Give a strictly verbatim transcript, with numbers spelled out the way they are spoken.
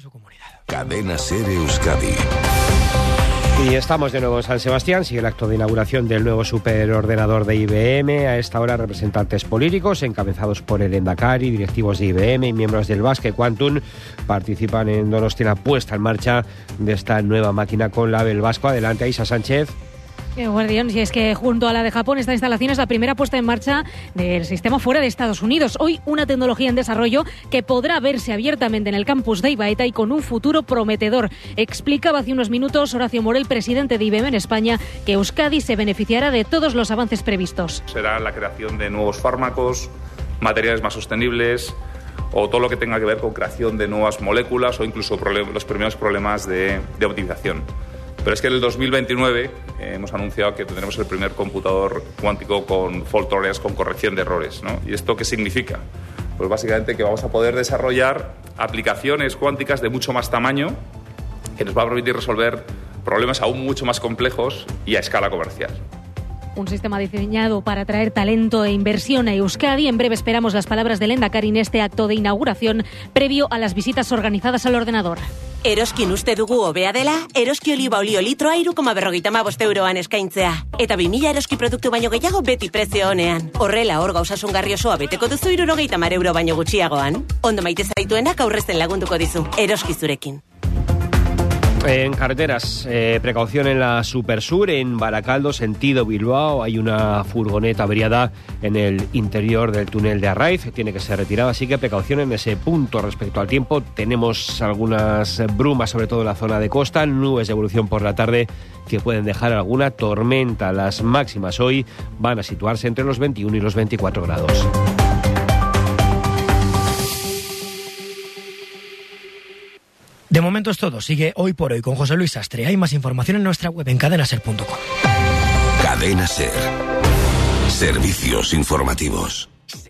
de su comunidad. Cadena SER Euskadi. Y estamos de nuevo en San Sebastián. Sigue el acto de inauguración del nuevo superordenador de I B M. A esta hora, representantes políticos encabezados por el Endacari, directivos de I B M y miembros del Basque Quantum participan en Donosti la puesta en marcha de esta nueva máquina con label vasco. Adelante, Isa Sánchez. Eh, Guardián, si es que junto a la de Japón, esta instalación es la primera puesta en marcha del sistema fuera de Estados Unidos. Hoy una tecnología en desarrollo que podrá verse abiertamente en el campus de Ibaeta y con un futuro prometedor. Explicaba hace unos minutos Horacio Morel, presidente de I B M en España, que Euskadi se beneficiará de todos los avances previstos. Será la creación de nuevos fármacos, materiales más sostenibles, o todo lo que tenga que ver con creación de nuevas moléculas o incluso problem- los primeros problemas de, de optimización. Pero es que en el dos mil veintinueve eh, hemos anunciado que tendremos el primer computador cuántico con fault tolerance, con corrección de errores, ¿no? ¿Y esto qué significa? Pues básicamente que vamos a poder desarrollar aplicaciones cuánticas de mucho más tamaño que nos va a permitir resolver problemas aún mucho más complejos y a escala comercial. Un sistema diseñado para atraer talento e inversión a Euskadi. En breve esperamos las palabras del Endacari en este acto de inauguración previo a las visitas organizadas al ordenador. Eroskin uste dugu hobea dela, eroski oliba olio litroa hiru koma berrogeita hamabost euroan eskaintzea. Eta bi mila eroski produktu baino gehiago beti prezio honean. Horrela, hor gauzasungarri osoa beteko duzu hirurogeita hamar euro baino gutxiagoan. Ondo maite zaituenak aurrezten lagunduko dizu. Eroski zurekin. En carreteras, eh, precaución en la Supersur, en Baracaldo, sentido Bilbao. Hay una furgoneta averiada en el interior del túnel de Arraiz, tiene que ser retirada, así que precaución en ese punto. Respecto al tiempo, tenemos algunas brumas, sobre todo en la zona de costa, nubes de evolución por la tarde que pueden dejar alguna tormenta. Las máximas hoy van a situarse entre los veintiuno y los veinticuatro grados. De momento es todo. Sigue Hoy por Hoy con José Luis Sastre. Hay más información en nuestra web en cadena ser punto com. Cadena SER. Servicios informativos.